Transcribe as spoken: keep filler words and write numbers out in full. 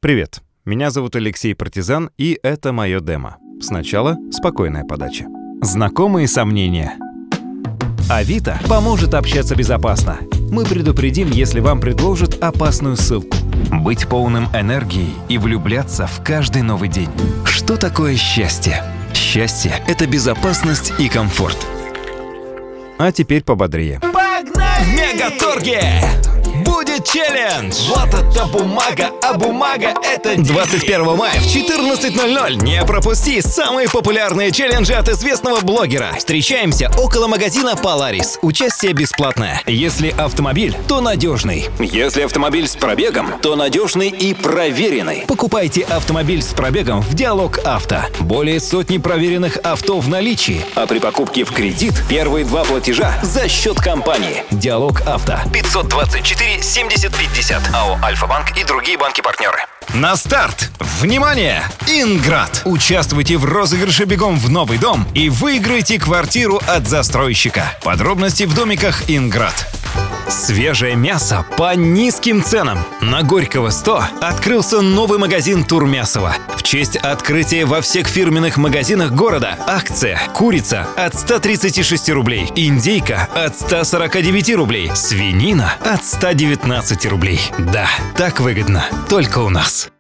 Привет, меня зовут Алексей Партизан, и это мое демо. Сначала спокойная подача. Знакомые сомнения. Авито поможет общаться безопасно. Мы предупредим, если вам предложат опасную ссылку. Быть полным энергией и влюбляться в каждый новый день. Что такое счастье? Счастье — это безопасность и комфорт. А теперь пободрее. Погнали! В Мегаторге будет челлендж! Вот это бумага, а бумага это... двадцать первого мая в четырнадцать ноль ноль не пропусти самые популярные челленджи от известного блогера. Встречаемся около магазина Polaris. Участие бесплатное. Если автомобиль, то надежный. Если автомобиль с пробегом, то надежный и проверенный. Покупайте автомобиль с пробегом в Диалог Авто. Более сотни проверенных авто в наличии. А при покупке в кредит первые два платежа за счет компании. Диалог Авто. пятьсот двадцать четыре семьдесят пятьдесят. АО Альфа-банк и другие банки-партнеры. На старт! Внимание! Инград! Участвуйте в розыгрыше «Бегом в новый дом» и выиграйте квартиру от застройщика. Подробности в домиках Инград. Свежее мясо по низким ценам. На Горького сто открылся новый магазин Турмясово. В честь открытия во всех фирменных магазинах города акция. Курица от ста тридцати шести рублей. Индейка от ста сорока девяти рублей. Свинина от ста девятнадцати рублей. Да, так выгодно. Только у нас.